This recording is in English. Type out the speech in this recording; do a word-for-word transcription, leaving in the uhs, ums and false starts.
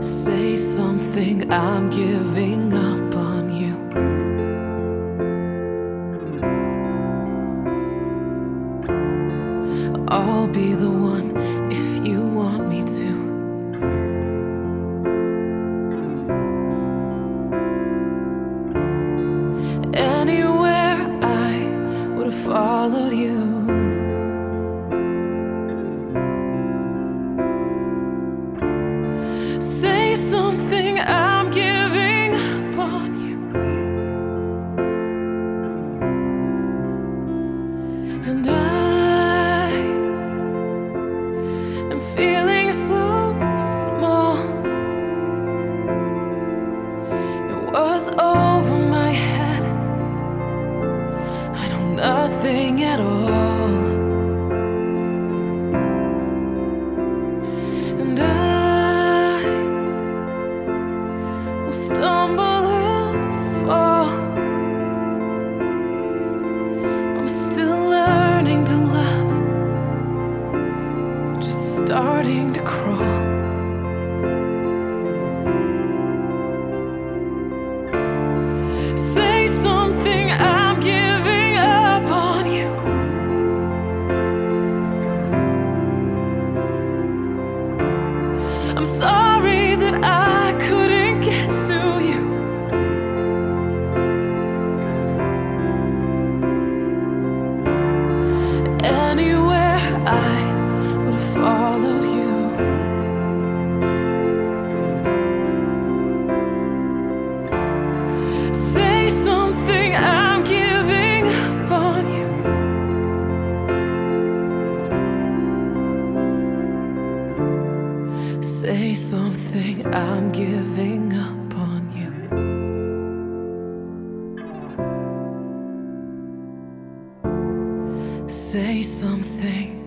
Say something, I'm giving up on you. I'll be the one if you want me to. Anywhere I would have followed you. Say something, I'm giving up on you. And I am feeling so small. It was over my head. I know nothing at all. And I will stumble and fall. I'm still learning to love, just starting to crawl. Say something, I'm giving up on you. I'm sorry that I couldn't get to you. Anywhere I would have followed you. Say something, I'm giving up on you. Say something, I'm giving up on you. Say something.